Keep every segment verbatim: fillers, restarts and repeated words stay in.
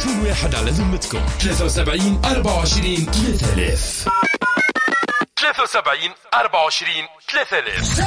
تليفون واحد على ذمتكم ثلاثة وسبعين أربعة وعشرين ثلاثة آلاف ثلاثة وسبعين أربعة وعشرين ثلاثة آلاف.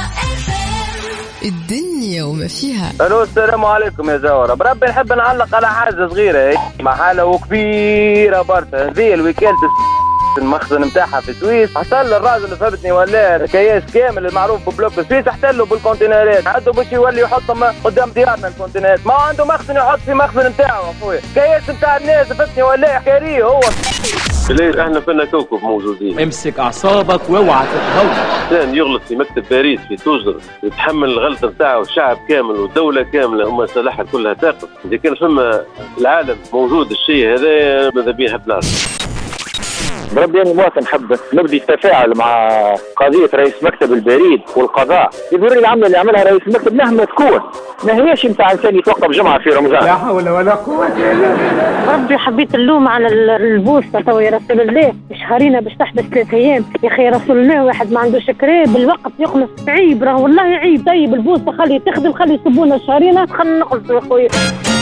الدنيا وما فيها. الو السلام عليكم يا زهرة. بربي نحب نعلق على حاجة صغيرة محالة وكبيرة برشا. هذه الوكالة المخزن نتاعها في سويس احتل الراجل اللي فهمتني ولا كياس كامل المعروف ببلوك سويس احتلوا بالكونتينرات. عنده باش يولي يحطهم قدام ديارنا الكونتينرات. ما عنده مخزن يحط في مخزن نتاعو اخويا. كياس نتاع الناس فهمتني ولا كاريه هو. ليه احنا فينا كوكب موجودين. امسك اعصابك واوعى تتهور. انسان يغلط في مكتب باريس في توجر يتحمل الغلطه نتاعو الشعب كامل والدوله كامله هم سلاحها كلها تاقف. اذا كان فما العالم موجود الشيء هذا ماذا بيه بلاصه. بربي أنا مواطن حب نبدي التفاعل مع قضية رئيس مكتب البريد والقضاء. يقولوا العمل اللي عملها رئيس المكتب مهما تكون ما هيش نتاع إنسان يتوقف جمعة في رمضان. لا حول ولا قوة إلا بالله. ربي حبيت اللوم على البوسطة تو يا رسول الله شهرين باش تحبس ثلاث أيام. يا أخي رسول الله واحد ما عنده شكريه بالوقت يخلص عيب راه والله عيب. طيب البوسطة خلي تخدم خلي يسبونا شهرين خلينا نخلصوا يا خويا.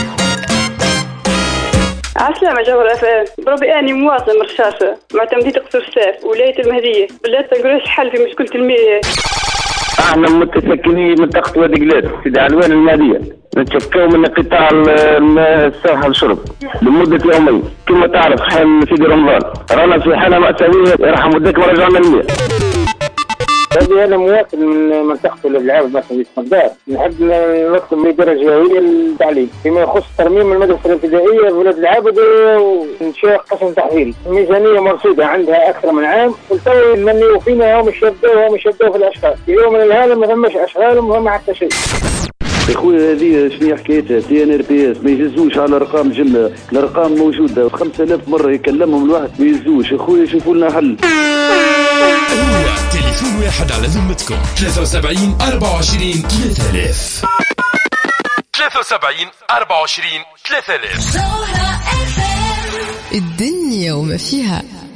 عسلامة جوهر أفعال. بربي أني مواطن مرشاشة مع تمديد قصر الساف ولاية المهدية بالله تنقولش حل في مشكلة المياه. احنا متسكنين منطقة وادي قلاد في علوان المهدية نتشكوا من قطاع الساحة الشرب لمدة يومين. كما تعرف حال في رمضان رانا في حالة مأساوية يرحم وديك ورجعنا المياه. هذه أنا مواطن من منطقة الألعاب مثلا في مقدار. نحب نكتب ميدان جوية للتعليم فيما يخص ترميم المدرسة الابتدائية بولاد العابد وإنشاء قسم تحويل. ميزانية مرصودة عندها أكثر من عام والتو مني فينا هم يشدوا هم يشدوا في الأشغال. في يوم من الهالة ما ثمش أشغال وما حتى شيء. يا خويا هذه شنو حكايتها؟ تي ان ار بي اس ما يهزوش على ارقام جمله. الارقام موجوده خمسة آلاف مره يكلمهم الواحد ما يهزوش. يا خويا شوفوا لنا حل. هو تليفون واحد على ذمتكم ثلاثة وسبعين أربعة وعشرين ثلاثة آلاف ثلاثة وسبعين أربعة وعشرين ثلاثة آلاف. الدنيا وما فيها.